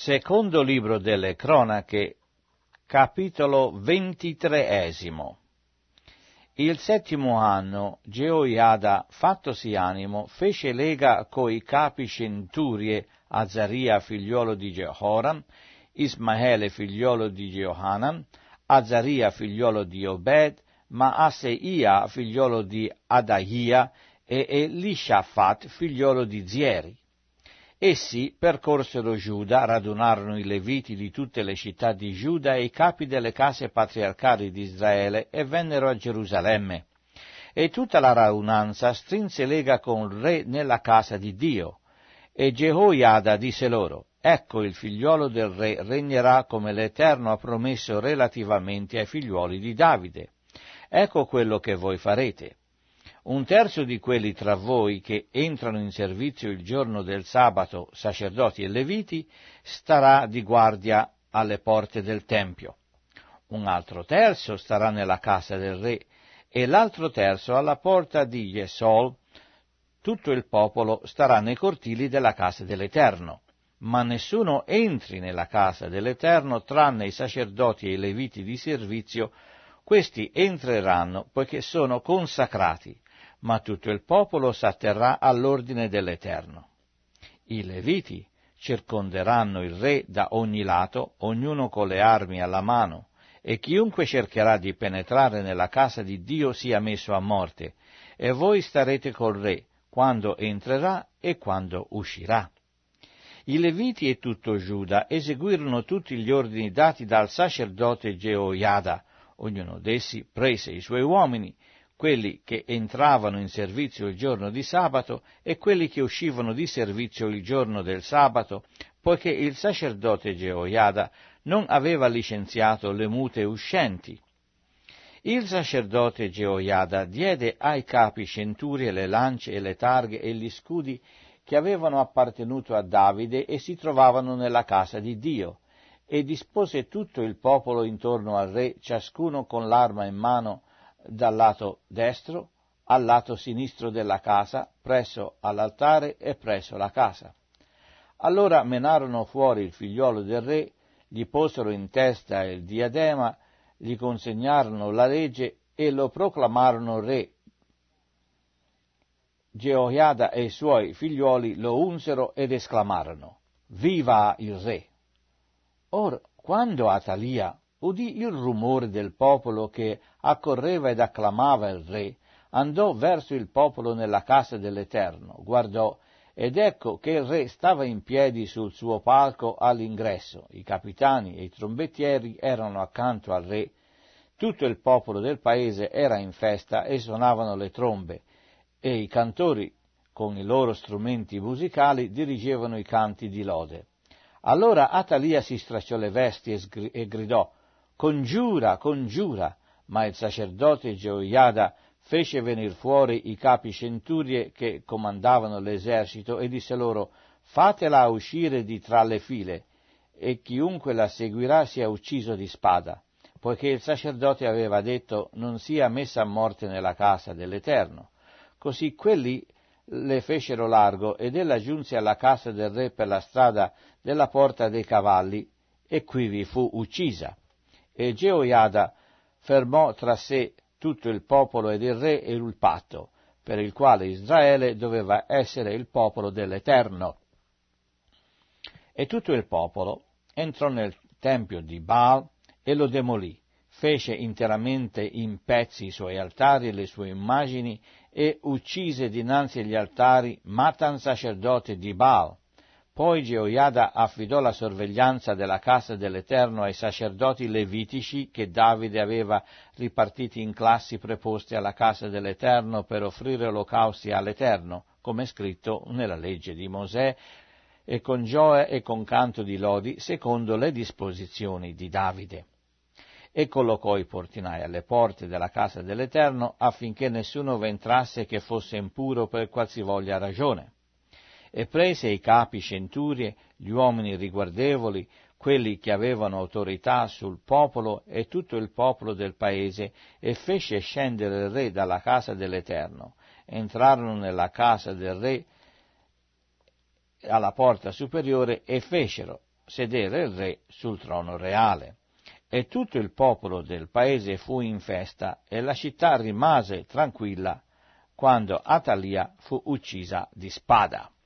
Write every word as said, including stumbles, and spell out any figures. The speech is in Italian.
Secondo libro delle Cronache, capitolo ventitreesimo. Il settimo anno, Geoiada, fattosi animo, fece lega coi capi centurie Azaria, figliuolo di Jehoram, Ismaele, figliuolo di Jehohanan, Azaria, figliuolo di Obed, Maaseia, figliuolo di Adaia, e Elishafat, figliuolo di Zieri. Essi percorsero Giuda, radunarono i leviti di tutte le città di Giuda e i capi delle case patriarcali di Israele e vennero a Gerusalemme. E tutta la radunanza strinse lega con il re nella casa di Dio. E Gehoiada disse loro: ecco, il figliuolo del re regnerà come l'Eterno ha promesso relativamente ai figliuoli di Davide. Ecco quello che voi farete. Un terzo di quelli tra voi che entrano in servizio il giorno del sabato, sacerdoti e leviti, starà di guardia alle porte del Tempio. Un altro terzo starà nella casa del re e l'altro terzo alla porta di Jesol. Tutto il popolo starà nei cortili della casa dell'Eterno. Ma nessuno entri nella casa dell'Eterno tranne i sacerdoti e i leviti di servizio. Questi entreranno poiché sono consacrati, ma tutto il popolo s'atterrà all'ordine dell'Eterno. I Leviti circonderanno il re da ogni lato, ognuno con le armi alla mano, e chiunque cercherà di penetrare nella casa di Dio sia messo a morte, e voi starete col re quando entrerà e quando uscirà. I Leviti e tutto Giuda eseguirono tutti gli ordini dati dal sacerdote Geoiada. Ognuno d'essi prese i suoi uomini, quelli che entravano in servizio il giorno di sabato e quelli che uscivano di servizio il giorno del sabato, poiché il sacerdote Geoiada non aveva licenziato le mute uscenti. Il sacerdote Geoiada diede ai capi centurie le lance e le targhe e gli scudi che avevano appartenuto a Davide e si trovavano nella casa di Dio, e dispose tutto il popolo intorno al re, ciascuno con l'arma in mano, dal lato destro al lato sinistro della casa, presso all'altare e presso la casa. Allora menarono fuori il figliuolo del re, gli posero in testa il diadema, gli consegnarono la legge e lo proclamarono re. Geoiada e i suoi figliuoli lo unsero ed esclamarono: viva il re! Or, quando Atalia udì il rumore del popolo che accorreva ed acclamava il re, andò verso il popolo nella casa dell'Eterno, guardò, ed ecco che il re stava in piedi sul suo palco all'ingresso, i capitani e i trombettieri erano accanto al re, tutto il popolo del paese era in festa e suonavano le trombe, e i cantori con i loro strumenti musicali dirigevano i canti di lode. Allora Atalia si stracciò le vesti e, sgr- e gridò: congiura, congiura, ma il sacerdote Geoiada fece venir fuori i capi centurie che comandavano l'esercito e disse loro: fatela uscire di tra le file, e chiunque la seguirà sia ucciso di spada, poiché il sacerdote aveva detto: non sia messa a morte nella casa dell'Eterno. Così quelli le fecero largo, ed ella giunse alla casa del re per la strada della porta dei cavalli, e quivi fu uccisa. E Geoiada fermò tra sé tutto il popolo ed il re e il patto, per il quale Israele doveva essere il popolo dell'Eterno. E tutto il popolo entrò nel tempio di Baal e lo demolì, fece interamente in pezzi i suoi altari e le sue immagini, e uccise dinanzi agli altari Matan, sacerdote di Baal. Poi Geoiada affidò la sorveglianza della casa dell'Eterno ai sacerdoti levitici che Davide aveva ripartiti in classi preposte alla casa dell'Eterno per offrire olocausti all'Eterno, come è scritto nella legge di Mosè, e con gioia e con canto di lodi, secondo le disposizioni di Davide. E collocò i portinai alle porte della casa dell'Eterno, affinché nessuno vi entrasse che fosse impuro per qualsivoglia ragione. E prese i capi centurie, gli uomini riguardevoli, quelli che avevano autorità sul popolo e tutto il popolo del paese, e fece scendere il re dalla casa dell'Eterno. Entrarono nella casa del re alla porta superiore e fecero sedere il re sul trono reale. E tutto il popolo del paese fu in festa e la città rimase tranquilla quando Atalia fu uccisa di spada.